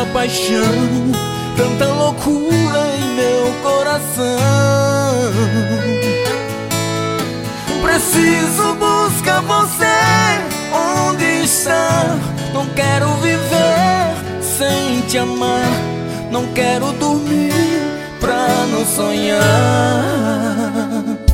essa paixão, tanta loucura em meu coração. Preciso buscar você, onde está? Não quero viver sem te amar, não quero dormir pra não sonhar.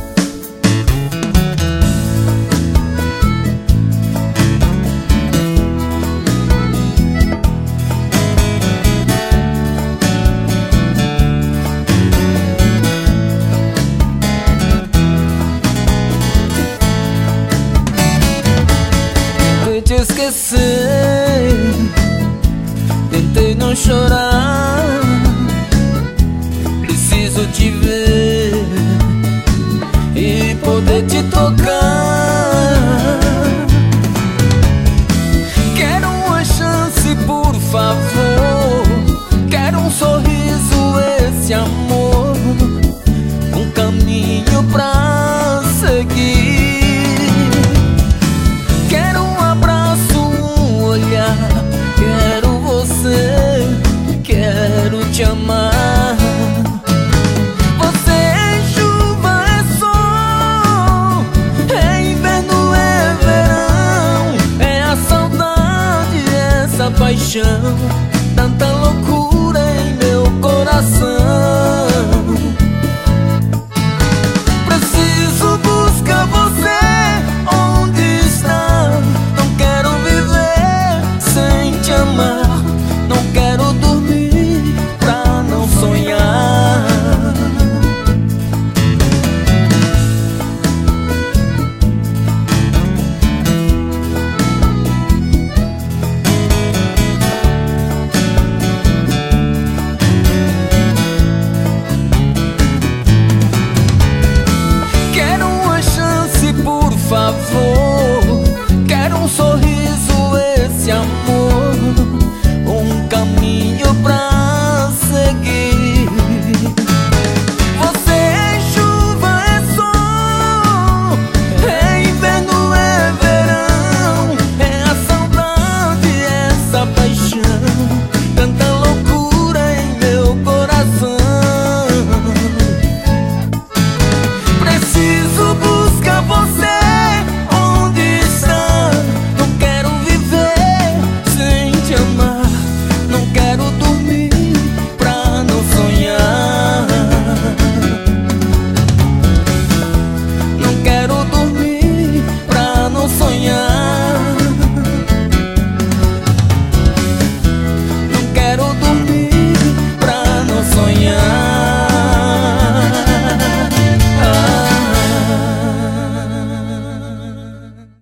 Tentei te esquecer, tentei não chorar. Preciso te ver e poder te tocar. Quero uma chance, por favor. Quero um sorriso, esse amor, um caminho pra seguir. Quero um abraço, um olhar. Quero você, quero te amar. Você é chuva, é sol, é inverno, é verão, é a saudade, essa paixão.